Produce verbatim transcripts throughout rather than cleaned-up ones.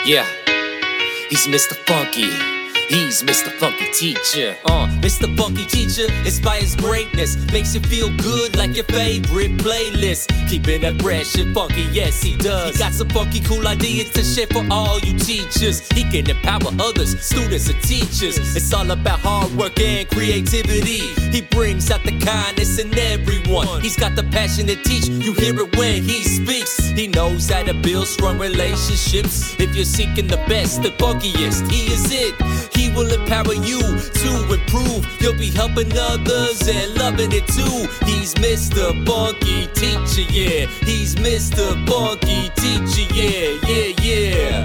Yeah, he's Mister Funky. He's Mister Funky Teacher. Uh, Mister Funky Teacher inspires greatness, makes you feel good like your favorite playlist. Keeping it fresh and funky, yes he does. He got some funky cool ideas to share for all you teachers. He can empower others, students and teachers. It's all about hard work and creativity. He brings out the kindness in everyone. He's got the passion to teach, you hear it when he speaks. He knows how to build strong relationships. If you're seeking the best, the funkiest, he is it. He will empower you to improve. You'll be helping others and loving it too. He's Mister Funky Teacher, yeah. He's Mister Funky Teacher, yeah, yeah, yeah.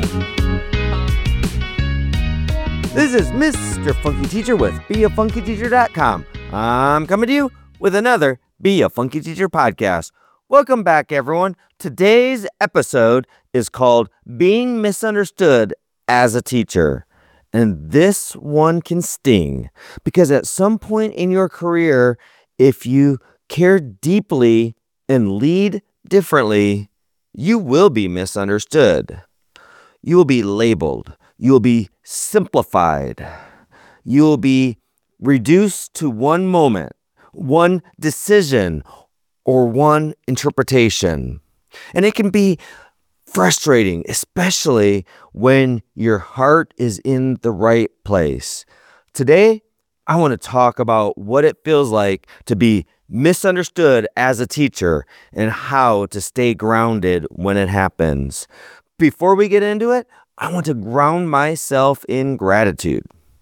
This is Mister Funky Teacher with be a funky teacher dot com. I'm coming to you with another Be a Funky Teacher podcast. Welcome back, everyone. Today's episode is called Being Misunderstood as a Teacher. And this one can sting because at some point in your career, if you care deeply and lead differently, you will be misunderstood. You will be labeled. You will be simplified. You will be reduced to one moment, one decision, or one interpretation. And it can be frustrating, especially when your heart is in the right place. Today, I want to talk about what it feels like to be misunderstood as a teacher and how to stay grounded when it happens. Before we get into it, I want to ground myself in gratitude.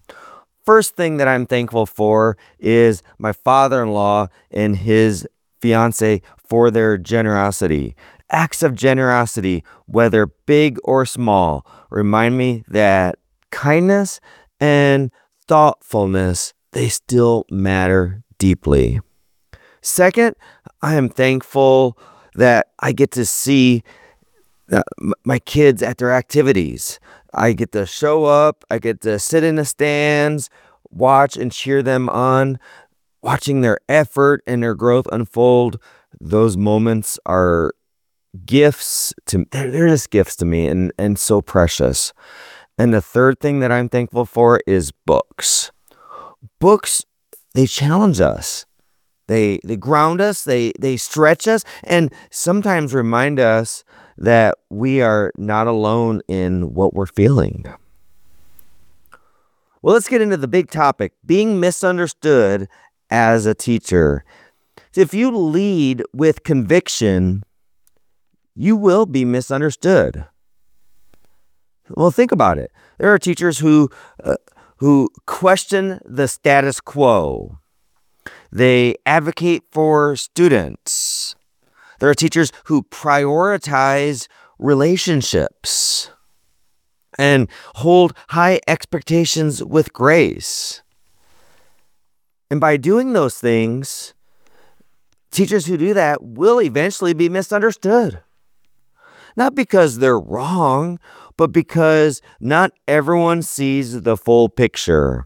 First thing that I'm thankful for is my father-in-law and his fiance for their generosity. Acts of generosity, whether big or small, remind me that kindness and thoughtfulness, they still matter deeply. Second, I am thankful that I get to see uh, my kids at their activities. I get to show up, I get to sit in the stands, watch and cheer them on, watching their effort and their growth unfold. Those moments are gifts to they're, they're just gifts to me and and so precious. And the third thing that I'm thankful for is books. Books, they challenge us. They they ground us, they they stretch us, and sometimes remind us that we are not alone in what we're feeling. Well, let's get into the big topic, being misunderstood as a teacher. If you lead with conviction, you will be misunderstood. Well, think about it. There are teachers who uh, who question the status quo. They advocate for students. There are teachers who prioritize relationships and hold high expectations with grace. And by doing those things, teachers who do that will eventually be misunderstood. Not because they're wrong, but because not everyone sees the full picture.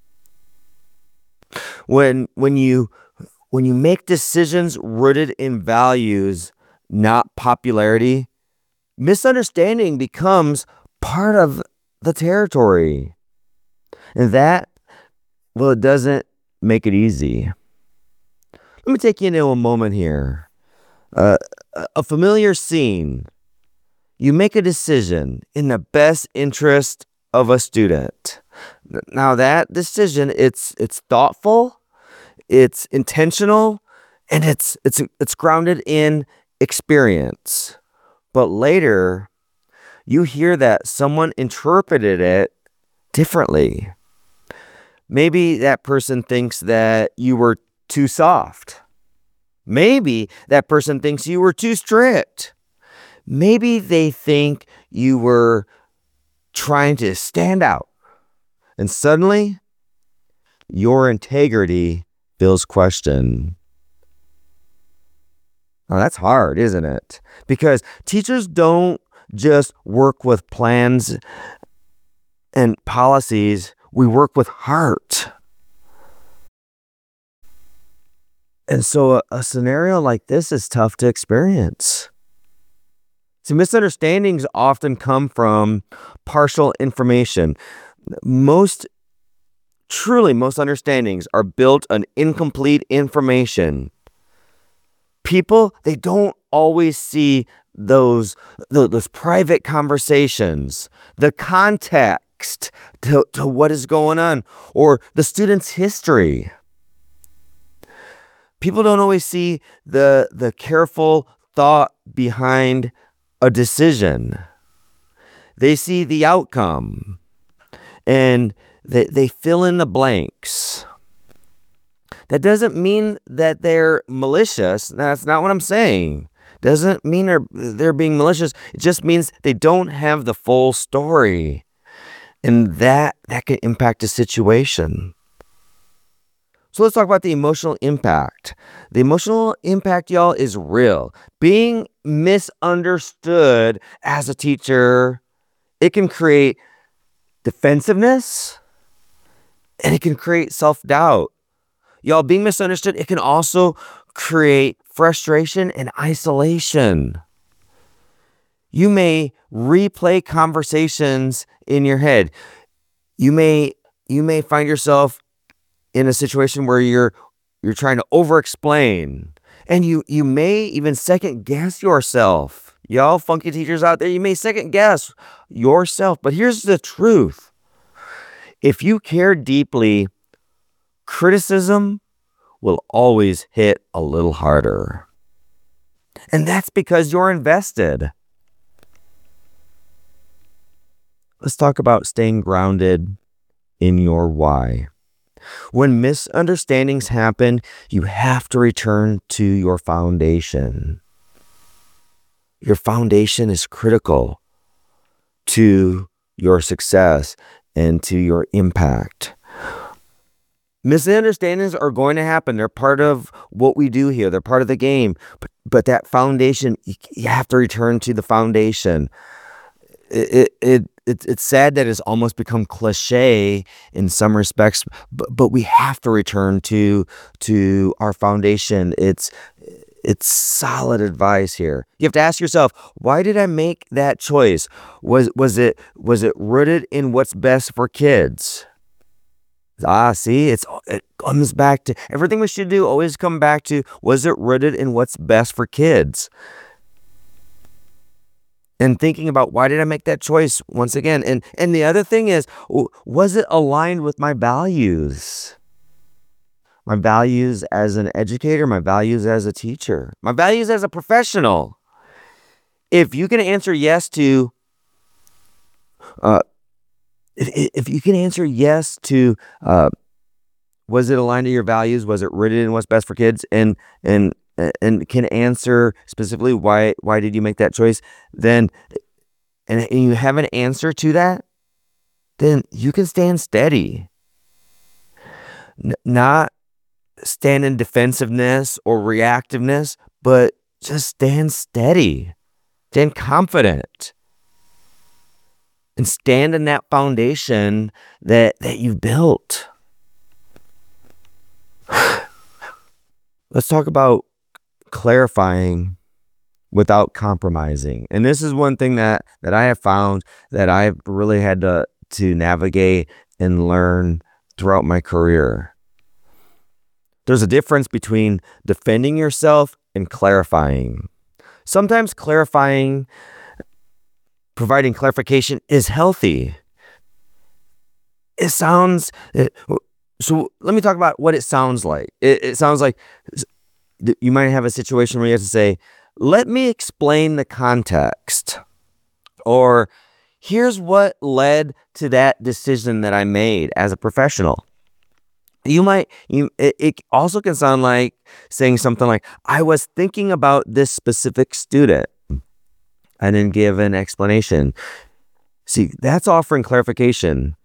When when you when you make decisions rooted in values, not popularity, misunderstanding becomes part of the territory. And that, well, it doesn't make it easy. Let me take you into a moment here. Uh, a familiar scene. You make a decision in the best interest of a student. Now that decision, it's it's thoughtful, it's intentional, and it's it's it's grounded in experience. But later, you hear that someone interpreted it differently. Maybe that person thinks that you were too soft. Maybe that person thinks you were too strict. Maybe they think you were trying to stand out. And suddenly, your integrity feels questioned. Now, that's hard, isn't it? Because teachers don't just work with plans and policies. We work with heart. And so a, a scenario like this is tough to experience. So misunderstandings often come from partial information. Most, truly, most understandings are built on incomplete information. People, they don't always see those, those, those private conversations, the context to, to what is going on, or the student's history. People don't always see the, the careful thought behind a decision. They see the outcome and they, they fill in the blanks. That doesn't mean that they're malicious. That's not what I'm saying. Doesn't mean they're, they're being malicious. It just means they don't have the full story. And that, that can impact a situation. So let's talk about the emotional impact. The emotional impact, y'all, is real. Being misunderstood as a teacher, it can create defensiveness and it can create self-doubt. Y'all, being misunderstood, it can also create frustration and isolation. You may replay conversations in your head. You may you may find yourself in a situation where you're you're trying to over-explain, and you you may even second guess yourself. Y'all funky teachers out there, you may second guess yourself. But here's the truth. If you care deeply, criticism will always hit a little harder. And that's because you're invested. Let's talk about staying grounded in your why. When misunderstandings happen, you have to return to your foundation. Your foundation is critical to your success and to your impact. Misunderstandings are going to happen. They're part of what we do here. They're part of the game. But, but that foundation, you, you have to return to the foundation. It, it, it, it, it's sad that it's almost become cliche in some respects, but, but we have to return to, to our foundation. It's, it's solid advice here. You have to ask yourself, why did I make that choice? Was, was it, was it rooted in what's best for kids? Ah, see, it's it comes back to everything we should do. Always come back to, was it rooted in what's best for kids? And thinking about, why did I make that choice once again? And and the other thing is, was it aligned with my values? My values as an educator, my values as a teacher, my values as a professional. If you can answer yes to, uh, If, if you can answer yes to, uh, was it aligned to your values? Was it rooted in what's best for kids? And and and can answer specifically why why did you make that choice? Then, and, and you have an answer to that, then you can stand steady. N- not stand in defensiveness or reactiveness, but just stand steady, stand confident. And stand in that foundation that, that you've built. Let's talk about clarifying without compromising. And this is one thing that, that I have found that I've really had to, to navigate and learn throughout my career. There's a difference between defending yourself and clarifying. Sometimes clarifying Providing clarification is healthy. It sounds, it, so let me talk about what it sounds like. It, it sounds like you might have a situation where you have to say, let me explain the context. Or here's what led to that decision that I made as a professional. You might, you, it, it also can sound like saying something like, I was thinking about this specific student. And then give an explanation. See, that's offering clarification.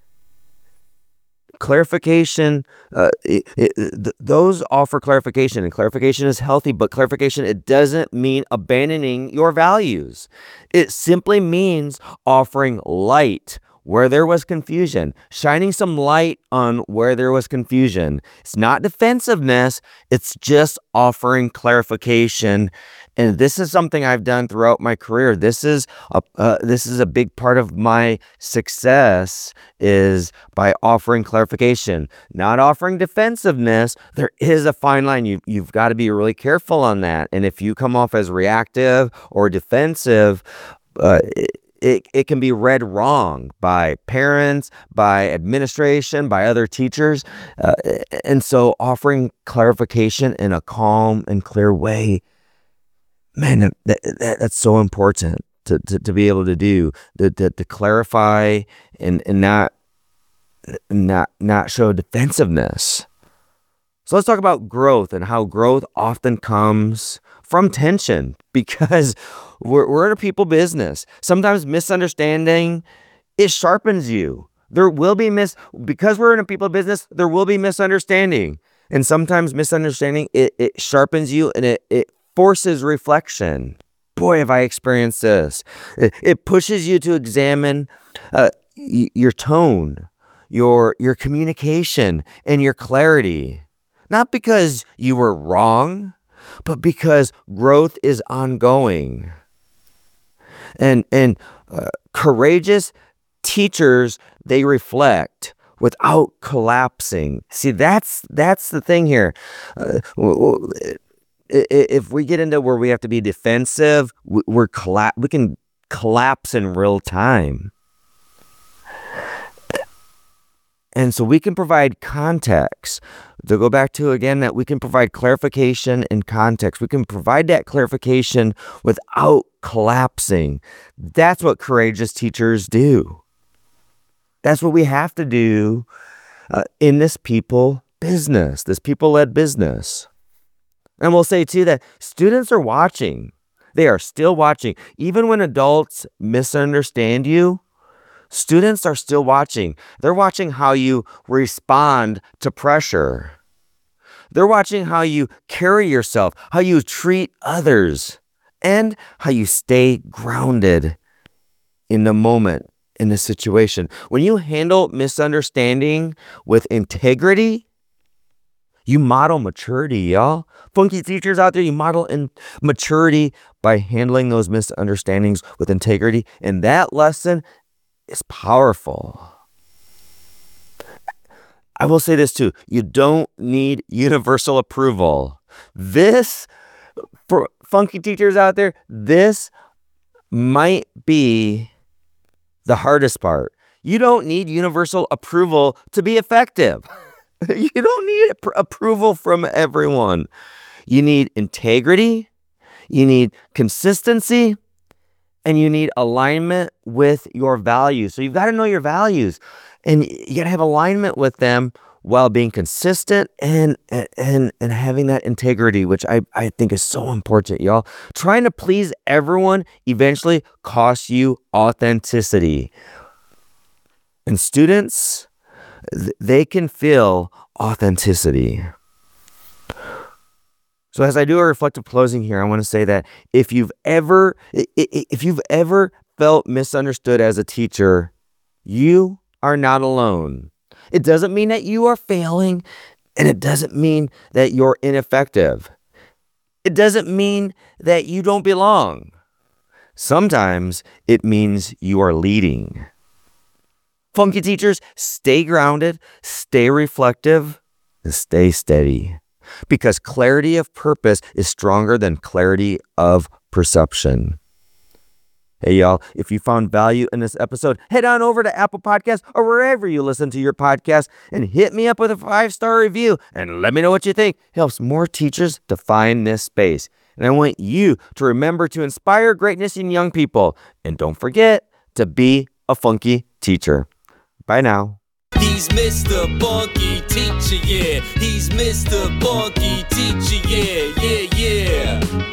Clarification, uh, it, it, th- those offer clarification, and clarification is healthy, but clarification, it doesn't mean abandoning your values. It simply means offering light where there was confusion, shining some light on where there was confusion. It's not defensiveness, it's just offering clarification. And this is something I've done throughout my career. This is a uh, this is a big part of my success, is by offering clarification, not offering defensiveness. There is a fine line. You you've got to be really careful on that. And if you come off as reactive or defensive, uh, it, It, it can be read wrong by parents, by administration, by other teachers. Uh, and so offering clarification in a calm and clear way, man, that, that, that's so important to, to, to be able to do, to, to, to clarify and, and not, not, not show defensiveness. So let's talk about growth and how growth often comes from tension, because we're, we're in a people business. Sometimes misunderstanding, it sharpens you. There will be mis, because we're in a people business, there will be misunderstanding. And sometimes misunderstanding, it, it sharpens you and it, it forces reflection. Boy, have I experienced this. It, it pushes you to examine uh, y- your tone, your, your communication, and your clarity. Not because you were wrong, but because growth is ongoing. And and uh, courageous teachers, they reflect without collapsing. See, that's that's the thing here. Uh, if we get into where we have to be defensive, we're colla- we can collapse in real time. And so we can provide context. To go back to, again, that we can provide clarification and context. We can provide that clarification without collapsing. That's what courageous teachers do. That's what we have to do uh, in this people business, this people-led business. And we'll say, too, that students are watching. They are still watching. Even when adults misunderstand you, students are still watching. They're watching how you respond to pressure. They're watching how you carry yourself, how you treat others, and how you stay grounded in the moment, in the situation. When you handle misunderstanding with integrity, you model maturity, y'all. Funky teachers out there, you model in maturity by handling those misunderstandings with integrity. And that lesson is powerful. I will say this too. You don't need universal approval. This, for funky teachers out there, this might be the hardest part. You don't need universal approval to be effective. You don't need approval from everyone. You need integrity. You need consistency. And you need alignment with your values. So you've got to know your values, and you got to have alignment with them while being consistent and and and having that integrity, which I, I think is so important, y'all. Trying to please everyone eventually costs you authenticity. And students, they can feel authenticity. So as I do a reflective closing here, I want to say that if you've ever, if you've ever felt misunderstood as a teacher, you are not alone. It doesn't mean that you are failing, and it doesn't mean that you're ineffective. It doesn't mean that you don't belong. Sometimes it means you are leading. Funky teachers, stay grounded, stay reflective, and stay steady. Because clarity of purpose is stronger than clarity of perception. Hey, y'all, if you found value in this episode, head on over to Apple Podcasts or wherever you listen to your podcast and hit me up with a five-star review and let me know what you think. It helps more teachers to find this space. And I want you to remember to inspire greatness in young people. And don't forget to be a funky teacher. Bye now. He's Mister Funky Teacher, yeah. He's Mister Funky Teacher, yeah, yeah, yeah.